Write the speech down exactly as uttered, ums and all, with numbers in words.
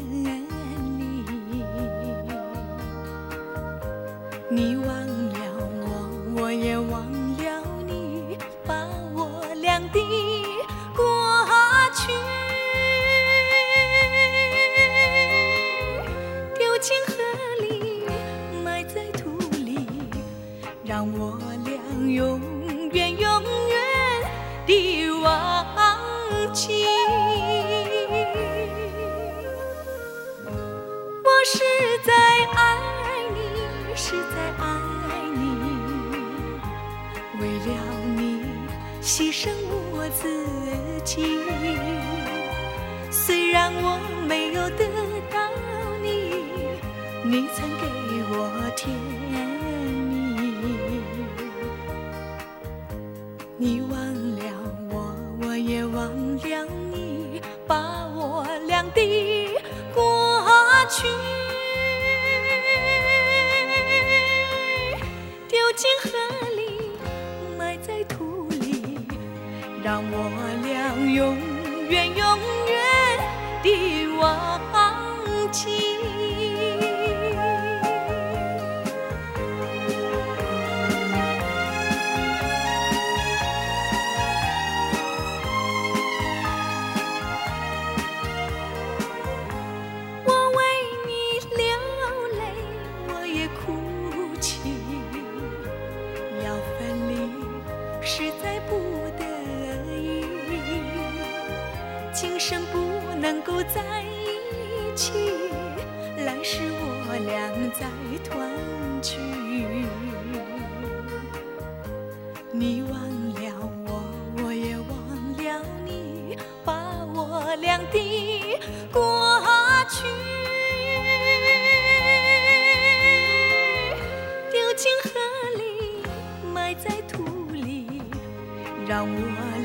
里。你忘了我，我也忘了你，把我俩的过去丢进河里，埋在土里，让我俩永远永远地忘记。我是在爱你，是在爱你，为了你牺牲我自己。虽然我没有得到你，你曾给我甜蜜。你忘了我，我也忘了你，把我俩的过去丢进河里，埋在土里，让我俩永远永远地忘记。实在不得已，今生不能够在一起，来世我俩再团聚。你忘了我，我也忘了你，把我俩的过去丢进河里，埋在土里，让我